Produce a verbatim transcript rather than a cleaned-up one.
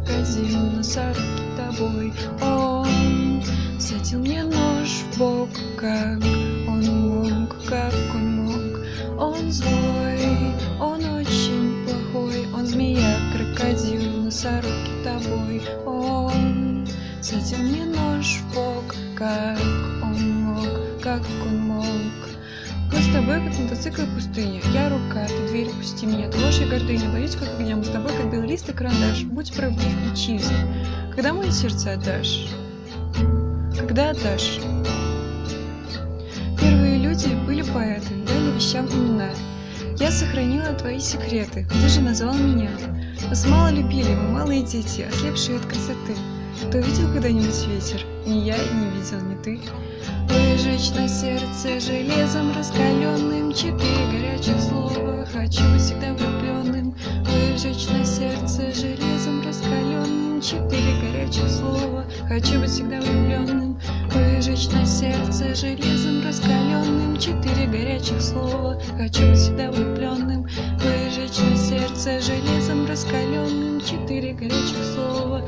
крокодил носорогий тобой. Он всадил мне нож в бок, как он мог, как он мог. Он злой, он очень плохой, он змея, крокодил носорогий тобой. Он всадил мне нож в бок, как он мог, как он мог. Мы с тобой, как мотоцикл и пустыня. Я рука, ты дверь, пусти меня. Ты ложь и гордыня, боюсь, как огня. Мы с тобой, как белый лист и карандаш. Будь правдив и чист. Когда мое сердце отдашь? Когда отдашь? Первые люди были поэты, дали вещам имена. Я сохранила твои секреты, ты же назвал меня. Вас мало любили, мы малые дети, ослепшие от красоты. Кто видел когда-нибудь ветер? Ни я и не видел, ни ты. Выжечь на сердце железом раскаленным четыре горячих слова. Хочу быть всегда влюбленным. Выжечь на сердце железом раскаленным четыре горячих слова. Хочу быть всегда влюбленным. Выжечь на сердце железом раскаленным четыре горячих слова. Хочу быть всегда влюбленным. Выжечь на сердце железом раскаленным четыре горячих слова.